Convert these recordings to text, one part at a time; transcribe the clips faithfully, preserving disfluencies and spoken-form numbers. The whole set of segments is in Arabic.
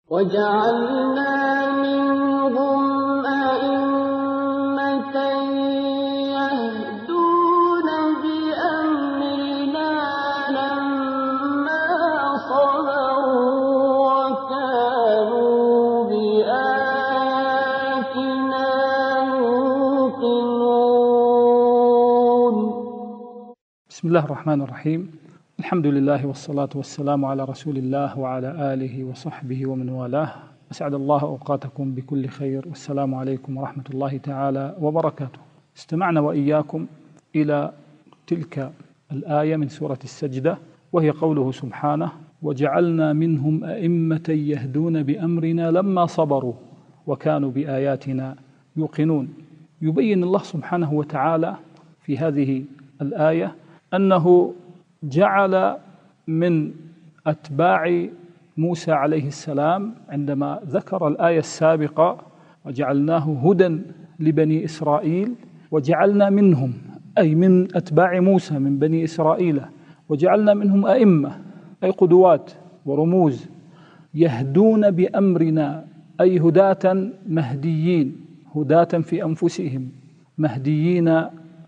وجعلنا منهم أئمة يهدون بأمرنا لما صبروا وكانوا بآياتنا يوقنون. بسم الله الرحمن الرحيم. الحمد لله والصلاة والسلام على رسول الله وعلى آله وصحبه ومن والاه. أسعد الله أوقاتكم بكل خير، والسلام عليكم ورحمة الله تعالى وبركاته. استمعنا وإياكم إلى تلك الآية من سورة السجدة، وهي قوله سبحانه: وجعلنا منهم أئمة يهدون بأمرنا لما صبروا وكانوا بآياتنا يوقنون. يبين الله سبحانه وتعالى في هذه الآية أنه جعل من أتباع موسى عليه السلام، عندما ذكر الآية السابقة وجعلناه هدى لبني إسرائيل، وجعلنا منهم أي من أتباع موسى من بني إسرائيل، وجعلنا منهم أئمة أي قدوات ورموز يهدون بأمرنا أي هداة مهديين، هداة في أنفسهم مهديين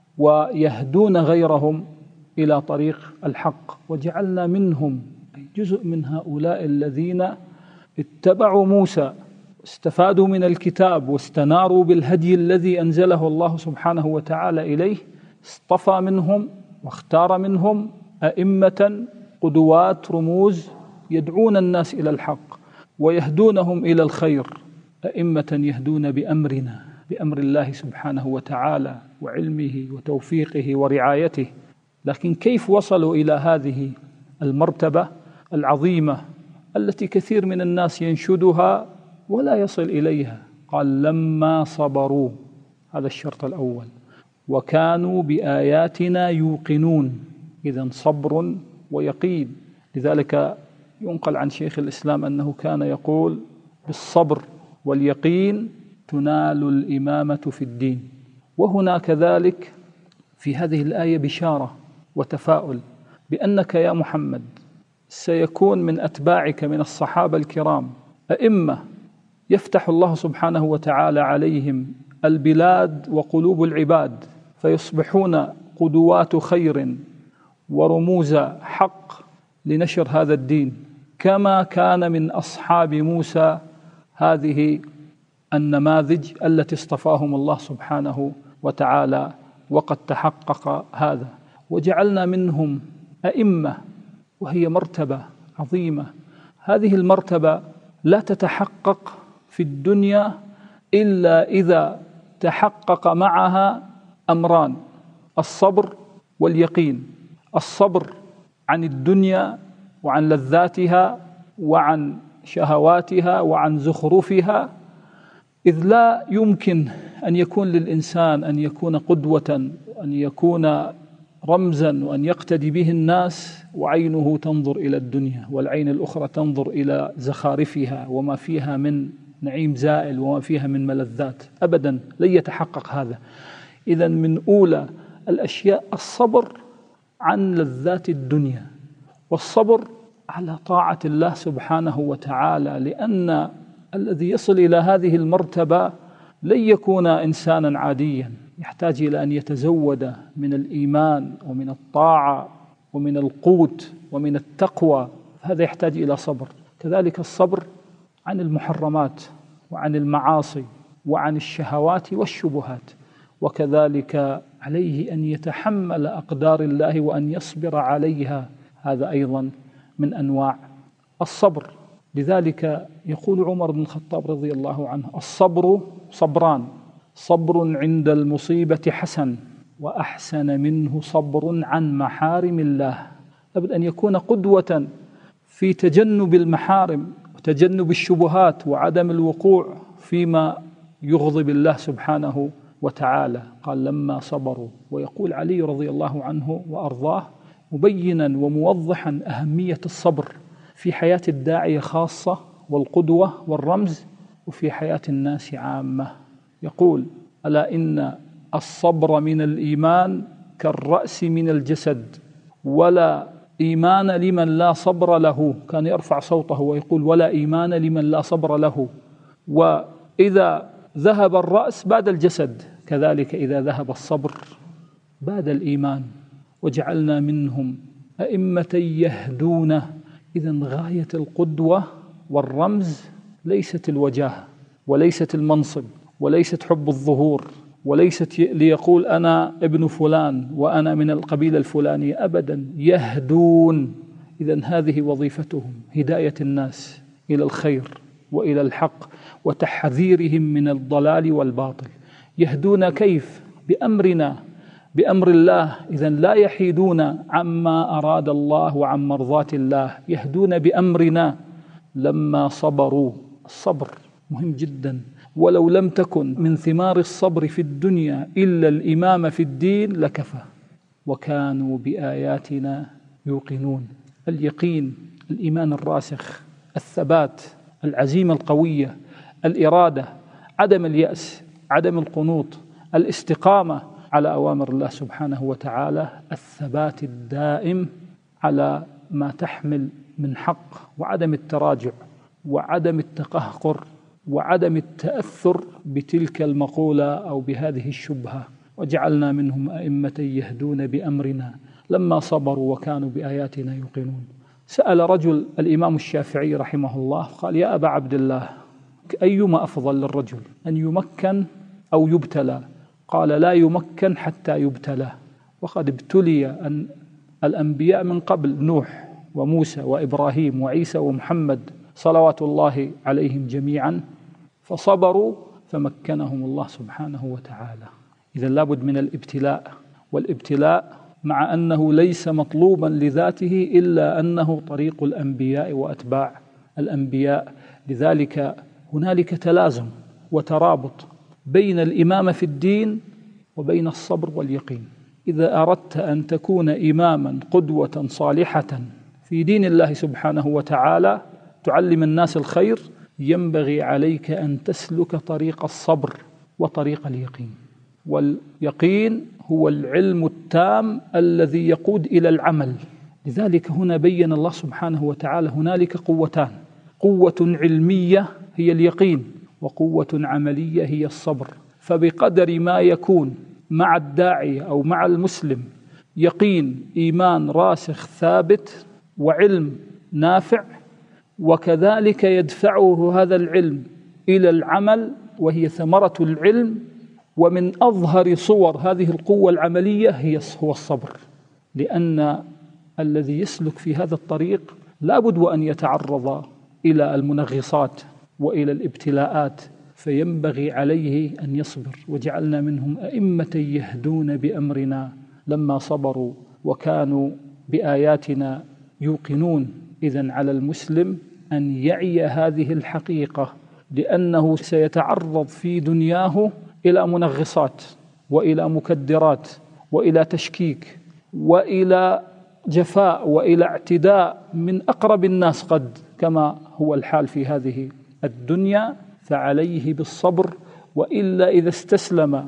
ويهدون غيرهم إلى طريق الحق. وجعلنا منهم جزء من هؤلاء الذين اتبعوا موسى، استفادوا من الكتاب واستناروا بالهدي الذي أنزله الله سبحانه وتعالى إليه، اصطفى منهم واختار منهم أئمة قدوات رموز يدعون الناس إلى الحق ويهدونهم إلى الخير، أئمة يهدون بأمرنا، بأمر الله سبحانه وتعالى وعلمه وتوفيقه ورعايته. لكن كيف وصلوا إلى هذه المرتبة العظيمة التي كثير من الناس ينشدها ولا يصل إليها؟ قال: لما صبروا، هذا الشرط الأول، وكانوا بآياتنا يوقنون. إذن صبر ويقين. لذلك ينقل عن شيخ الإسلام أنه كان يقول: بالصبر واليقين تنال الإمامة في الدين. وهنا كذلك في هذه الآية بشارة وتفاؤل بأنك يا محمد سيكون من أتباعك من الصحابة الكرام أئمة يفتح الله سبحانه وتعالى عليهم البلاد وقلوب العباد، فيصبحون قدوات خير ورموز حق لنشر هذا الدين، كما كان من أصحاب موسى هذه النماذج التي اصطفاهم الله سبحانه وتعالى، وقد تحقق هذا. وجعلنا منهم أئمة، وهي مرتبة عظيمة. هذه المرتبة لا تتحقق في الدنيا إلا إذا تحقق معها أمران: الصبر واليقين. الصبر عن الدنيا وعن لذاتها وعن شهواتها وعن زخرفها، إذ لا يمكن أن يكون للإنسان أن يكون قدوة، أن يكون رمزا، وأن يقتدي به الناس وعينه تنظر إلى الدنيا والعين الأخرى تنظر إلى زخارفها وما فيها من نعيم زائل وما فيها من ملذات. أبدا لن يتحقق هذا. إذن من أولى الأشياء الصبر عن لذات الدنيا، والصبر على طاعة الله سبحانه وتعالى، لأن الذي يصل إلى هذه المرتبة لن يكون إنسانا عاديا، يحتاج إلى أن يتزود من الإيمان ومن الطاعة ومن القوت ومن التقوى. هذا يحتاج إلى صبر. كذلك الصبر عن المحرمات وعن المعاصي وعن الشهوات والشبهات، وكذلك عليه أن يتحمل أقدار الله وأن يصبر عليها، هذا أيضا من أنواع الصبر. لذلك يقول عمر بن الخطاب رضي الله عنه: الصبر صبران، صبر عند المصيبة حسن، وأحسن منه صبر عن محارم الله. لابد أن يكون قدوة في تجنب المحارم وتجنب الشبهات وعدم الوقوع فيما يغضب الله سبحانه وتعالى. قال: لما صبروا. ويقول علي رضي الله عنه وأرضاه مبينا وموضحا أهمية الصبر في حياة الداعية خاصة والقدوة والرمز، وفي حياة الناس عامة. يقول: ألا إن الصبر من الإيمان كالرأس من الجسد، ولا إيمان لمن لا صبر له، كان يرفع صوته ويقول ولا إيمان لمن لا صبر له. وإذا ذهب الرأس باد الجسد، كذلك إذا ذهب الصبر باد الإيمان. وجعلنا منهم أئمة يهدون. إذن غاية القدوة والرمز ليست الوجاهة، وليست المنصب، وليست حب الظهور، وليست ليقول أنا ابن فلان وأنا من القبيلة الفلانية، أبدا، يهدون. إذن هذه وظيفتهم، هداية الناس إلى الخير وإلى الحق وتحذيرهم من الضلال والباطل. يهدون كيف؟ بأمرنا، بأمر الله. إذن لا يحيدون عما أراد الله وعن مرضاة الله، يهدون بأمرنا لما صبروا. الصبر مهم جدا، ولو لم تكن من ثمار الصبر في الدنيا إلا الإمامة في الدين لكفى. وكانوا بآياتنا يوقنون. اليقين، الإيمان الراسخ، الثبات، العزيمة القوية، الإرادة، عدم اليأس، عدم القنوط، الاستقامة على أوامر الله سبحانه وتعالى، الثبات الدائم على ما تحمل من حق، وعدم التراجع، وعدم التقهقر، وعدم التأثر بتلك المقولة أو بهذه الشبهة. وجعلنا منهم أئمة يهدون بأمرنا لما صبروا وكانوا بآياتنا يوقنون. سأل رجل الإمام الشافعي رحمه الله قال: يا أبا عبد الله، أيما أفضل للرجل، أن يمكن أو يبتلى؟ قال: لا يمكن حتى يبتلى. وقد ابتلي أن الأنبياء من قبل، نوح وموسى وإبراهيم وعيسى ومحمد صلوات الله عليهم جميعا، فصبروا فمكنهم الله سبحانه وتعالى. إذا لابد من الابتلاء، والابتلاء مع أنه ليس مطلوبا لذاته إلا أنه طريق الأنبياء وأتباع الأنبياء. لذلك هنالك تلازم وترابط بين الإمامة في الدين وبين الصبر واليقين. إذا أردت أن تكون إماما قدوة صالحة في دين الله سبحانه وتعالى تعلم الناس الخير، ينبغي عليك أن تسلك طريق الصبر وطريق اليقين. واليقين هو العلم التام الذي يقود إلى العمل. لذلك هنا بين الله سبحانه وتعالى هنالك قوتان: قوة علمية هي اليقين، وقوة عملية هي الصبر. فبقدر ما يكون مع الداعية أو مع المسلم يقين، إيمان راسخ ثابت، وعلم نافع، وكذلك يدفعه هذا العلم إلى العمل وهي ثمرة العلم. ومن أظهر صور هذه القوة العملية هي هو الصبر، لأن الذي يسلك في هذا الطريق لابد وأن يتعرض إلى المنغصات وإلى الابتلاءات، فينبغي عليه أن يصبر. وجعلنا منهم أئمة يهدون بأمرنا لما صبروا وكانوا بآياتنا يوقنون. إذن على المسلم أن يعي هذه الحقيقة، لأنه سيتعرض في دنياه إلى منغصات وإلى مكدرات وإلى تشكيك وإلى جفاء وإلى اعتداء من أقرب الناس، قد كما هو الحال في هذه الدنيا. فعليه بالصبر، وإلا إذا استسلم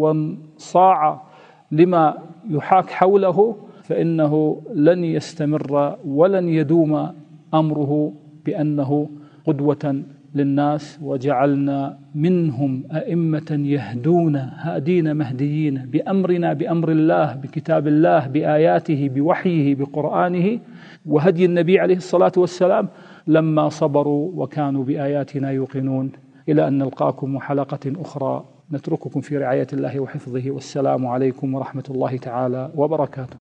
وانصاع لما يحاك حوله فإنه لن يستمر ولن يدوم أمره بأنه قدوة للناس. وجعلنا منهم أئمة يهدون، هادين مهديين بأمرنا، بأمر الله، بكتاب الله، بآياته، بوحيه، بقرآنه، وهدي النبي عليه الصلاة والسلام، لما صبروا وكانوا بآياتنا يوقنون. إلى أن نلقاكم وحلقة أخرى، نترككم في رعاية الله وحفظه، والسلام عليكم ورحمة الله تعالى وبركاته.